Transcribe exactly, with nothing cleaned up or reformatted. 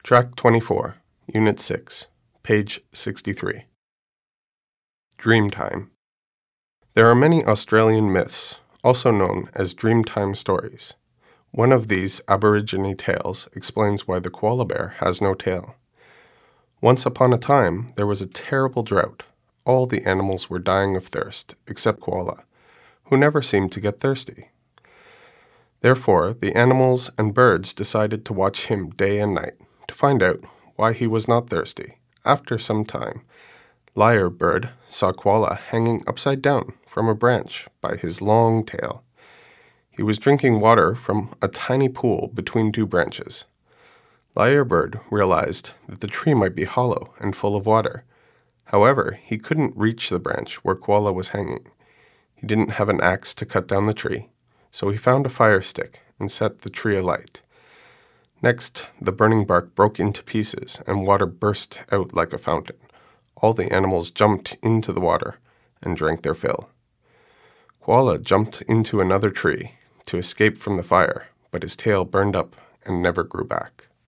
Track twenty-four, Unit six, page sixty-three. Dreamtime. There are many Australian myths, also known as Dreamtime stories. One of these Aborigine tales explains why the koala bear has no tail. Once upon a time, there was a terrible drought. All the animals were dying of thirst, except Koala, who never seemed to get thirsty. Therefore, the animals and birds decided to watch him day and night, to find out why he was not thirsty. After some time, Lyrebird saw Koala hanging upside down from a branch by his long tail. He was drinking water from a tiny pool between two branches. Lyrebird realized that the tree might be hollow and full of water. However, he couldn't reach the branch where Koala was hanging. He didn't have an axe to cut down the tree, so he found a fire stick and set the tree alight. Next, the burning bark broke into pieces and water burst out like a fountain. All the animals jumped into the water and drank their fill. Koala jumped into another tree to escape from the fire, but his tail burned up and never grew back.